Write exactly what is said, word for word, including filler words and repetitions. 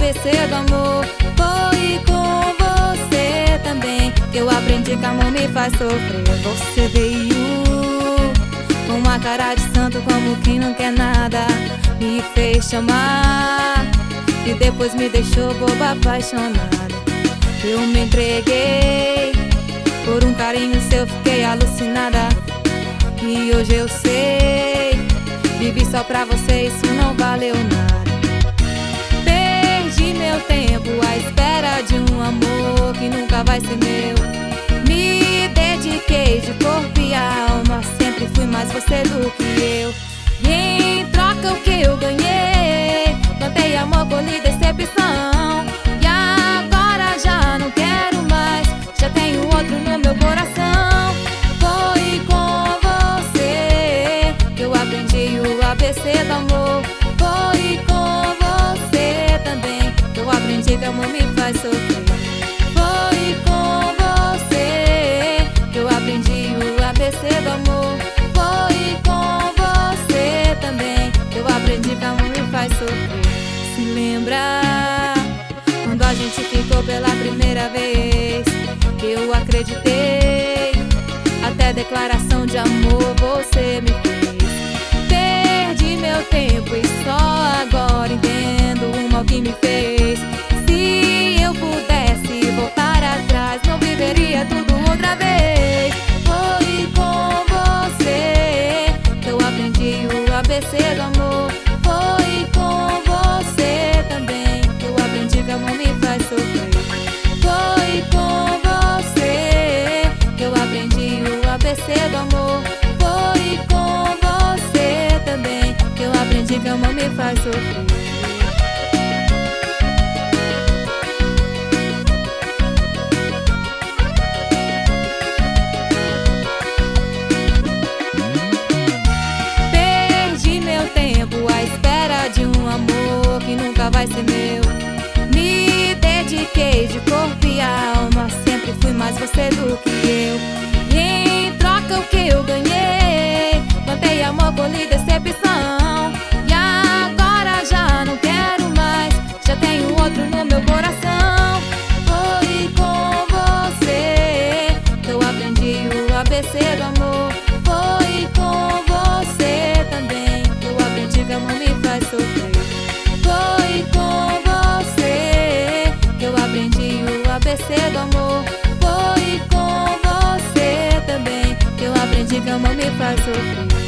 B C do amor. Foi com você também que eu aprendi que amor me faz sofrer. Você veio com uma cara de santo, como quem não quer nada, me fez chamar e depois me deixou boba apaixonada. Eu me entreguei por um carinho seu, fiquei alucinada. E hoje eu sei, vivi só pra você, isso não valeu nada. Perdi meu tempo à espera de um amor que nunca vai ser meu. Me dediquei de corpo e alma, sempre fui mais você do que eu. E em troca o que eu ganhei, plantei amor, colhi decepção. E agora já não quero mais, já tenho outro no meu coração. Foi com você que eu aprendi o A B C do amor. Foi com você também que eu aprendi que amor me faz sofrer. Foi com você que eu aprendi o A B C do amor. Foi com você também que eu aprendi que amor me faz sofrer. Se lembra quando a gente ficou pela primeira vez? Eu acreditei, até declaração de amor você me fez. Perdi meu tempo e só agora entendo o mal que me fez. Se eu pudesse voltar atrás, não viveria tudo outra vez. Foi com você que eu aprendi o A B C do amor. Foi com você também que eu aprendi que amor me faz sofrer. Foi com você que eu aprendi o A B C do amor. Foi com você também que eu aprendi que amor me faz sofrer. Perdi meu tempo à espera de um amor que nunca vai ser meu. Me dediquei de corpo e alma, sempre fui mais você do que eu. E em troca o que eu ganhei, plantei amor, colhi decepção. E agora já não quero mais, já tenho outro no meu coração. Foi com você que eu aprendi o A B C do amor. Foi com você também que eu aprendi que amor me faz sofrer. Foi com você que eu aprendi o A B C do amor. Foi com você também que eu aprendi que amor me faz sofrer.